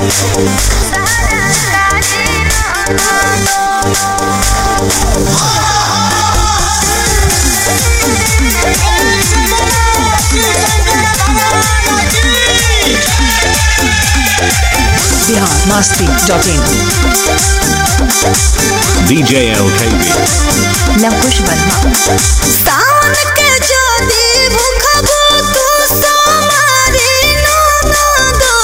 biharmasti.in DJ LKB Lavkush Verma. सावन के ज्योति भूखबो तू सोमारी ननदो,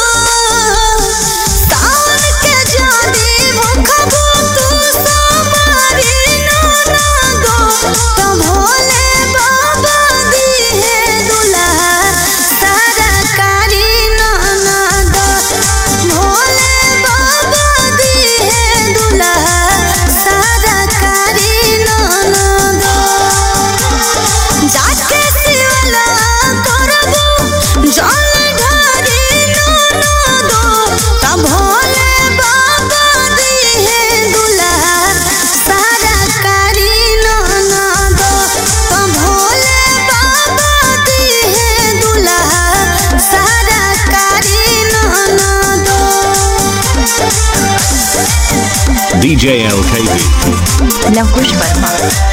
सावन के ज्योति भूखबो तू सोमारी ननदो, तो भोले बाबा दिहे दुल्हा सरकारी ननदो, भोले बाबा दिहे दुल्हा सरकारी ननदो। जाके शिवला करबो जल ढारी ननदो, त भोले बाबा दिहे दुल्हा सरकारी ननदो, त भोले बाबा दिहे दुल्हा सरकारी ननदो। DJ LKB Lavkush Verma.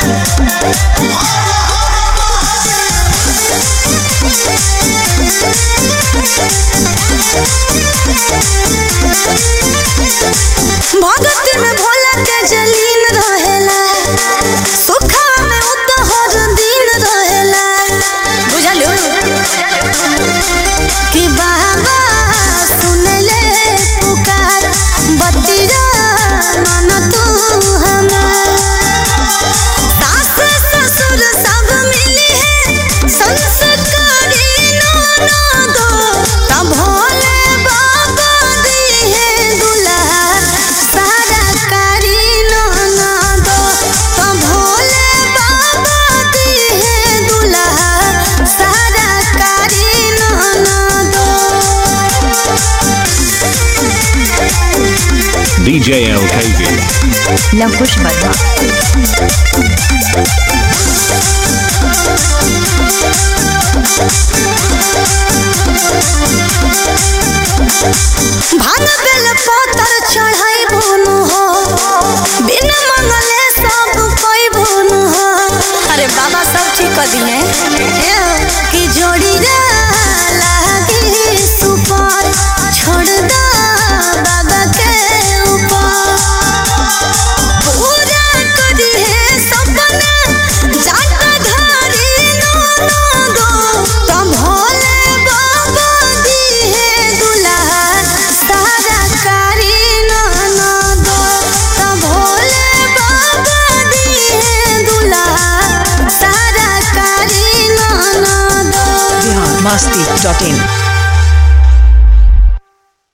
भगती में भोला के जलीन रहेला, सुखा में उतहर दिन रहेला, बुझलू कि बाबा सुन ले पुकार, बतिया मन तू हमार। सास ससुर सब मिली है संस्कारी ननदो, त भोले बाबा दिहे दुल्हा सरकारी ननदो, त भोले बाबा दिहे दुल्हा सरकारी ननदो। DJ LKB Lavkush Verma. भांग बेल पतर चढ़ाई बोनु हो, बिन मंगले सब कोई बोनु हो। अरे बाबा सब ठीक कर दिए कि जोड़ी लागी सुपर, छोड़ दा बाबा के ऊपर, पूरा करी है सपना जाटा धारी ननदो, त भोले बाबा दिहे दुल्हा सरकारी ननदो, त भोले बाबा दिहे दुल्हा सरकारी ननदो। biharmasti.in